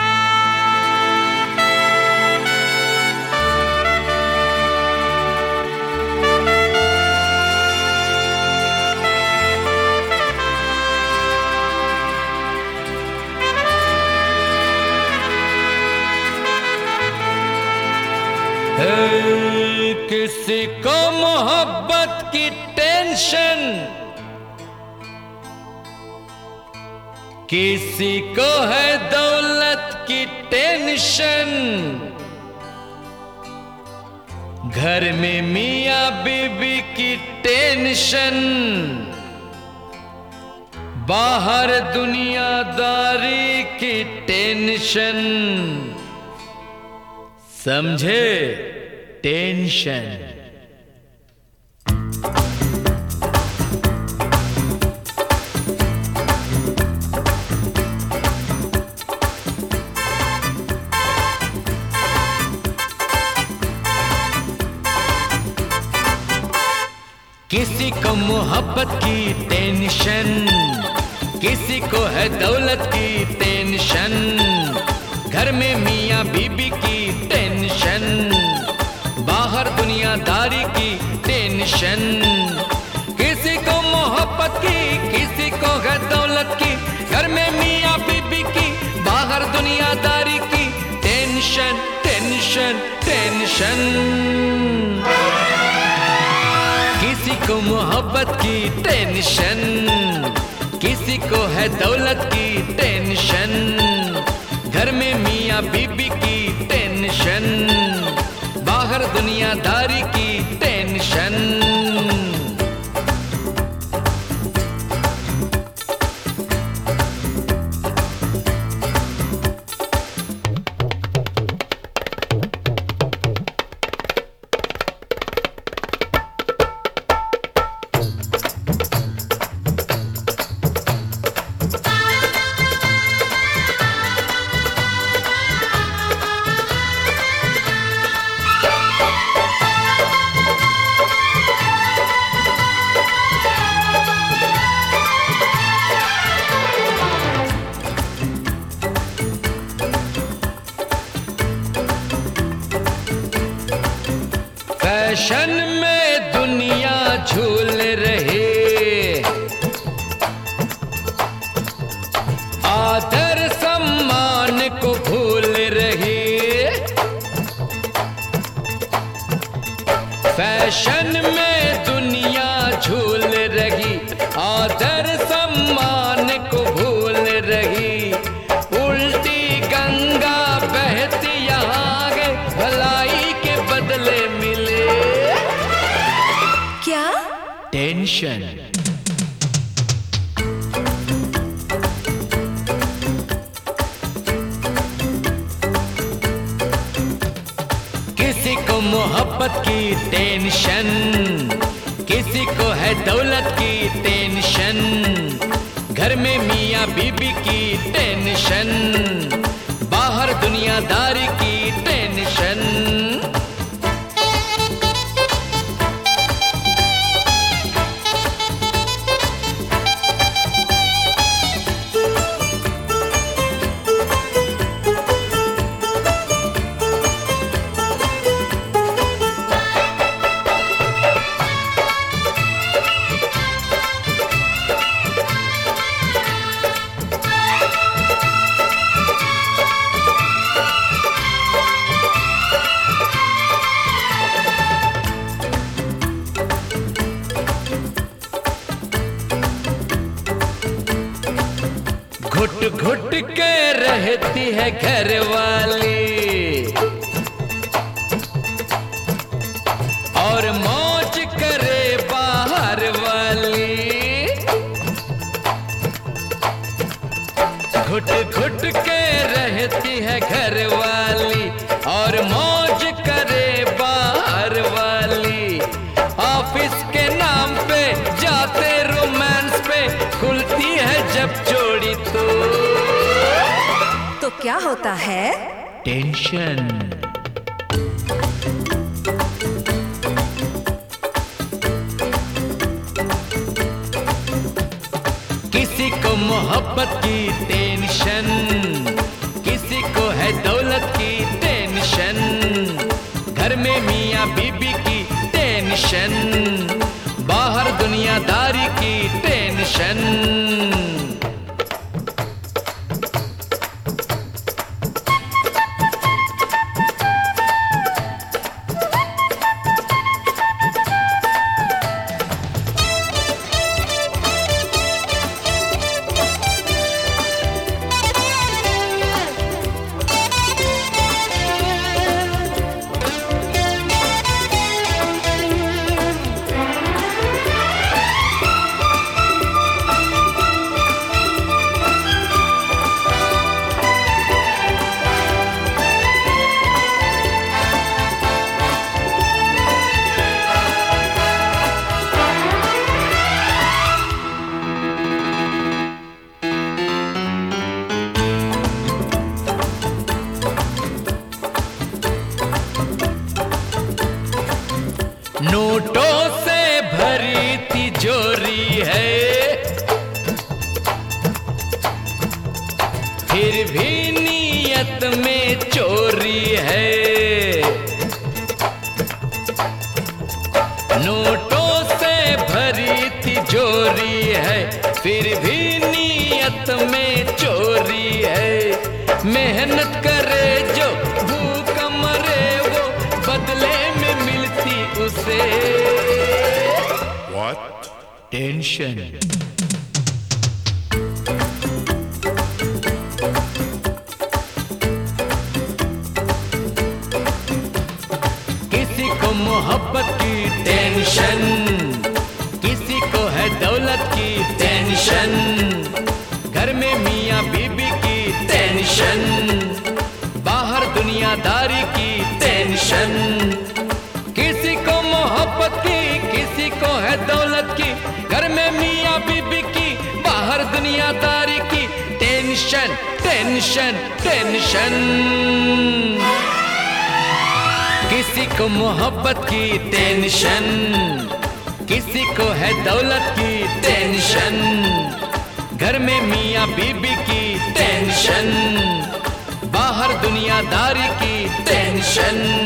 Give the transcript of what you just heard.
किसी को मोहब्बत की टेंशन, किसी को है दौलत की टेंशन। घर में मियां बीबी की टेंशन, बाहर दुनियादारी की टेंशन। समझे? टेंशन। किसी को मोहब्बत की टेंशन, किसी को है दौलत की टेंशन। घर में मियां बीबी की टेंशन, बाहर दुनियादारी की टेंशन। किसी को मोहब्बत की, किसी को है दौलत की। घर में मियां बीबी की, बाहर दुनियादारी की टेंशन, टेंशन, टेंशन। किसी को मोहब्बत की टेंशन, किसी को है दौलत की टेंशन। घर में मियां बीबी की टेंशन, बाहर दुनियादारी की टेंशन। फैशन में दुनिया झूल रही, आदर सम्मान को भूल रही। फैशन में दुनिया झूल रही, आदर सम्मान को भूल रही। उल्टी गंगा बहती यहाँ गए, भलाई के बदले मिले क्या? टेंशन। किसी को मोहब्बत की टेंशन, किसी को है दौलत की टेंशन। घर में मियां बीबी की टेंशन, बाहर दुनियादारी की टेंशन। घुट घुट के रहती है घर वाली, और मौज करे बाहर वाली। घुट घुट के रहती है घर वाली, और मौज करे बाहर वाली। ऑफिस के नाम पे जाते रोमांस पे, खुलती है जब जोड़ी तो क्या होता है? टेंशन। किसी को मोहब्बत की टेंशन, किसी को टेंशन, बाहर दुनियादारी की टेंशन। नोटों से भरी तिजोरी है, फिर भी नीयत में चोरी है। नोटों से भरी तिजोरी है, फिर भी नीयत में चोरी है। मेहनत करे जो भूख मरे वो बदले में मिलती उसे What? टेंशन। किसी को मोहब्बत की टेंशन, किसी को है दौलत की टेंशन, घर में मियाँ बीबी की टेंशन, बाहर दुनियादारी की टेंशन। किसी को मोहब्बत की, किसी को है दौलत की, घर में मियाँ बीबी की, बाहर दुनियादारी की टेंशन टेंशन टेंशन। किसी को मोहब्बत की टेंशन, किसी को है दौलत की टेंशन, घर में मियाँ बीबी की टेंशन, बाहर दुनियादारी की टेंशन।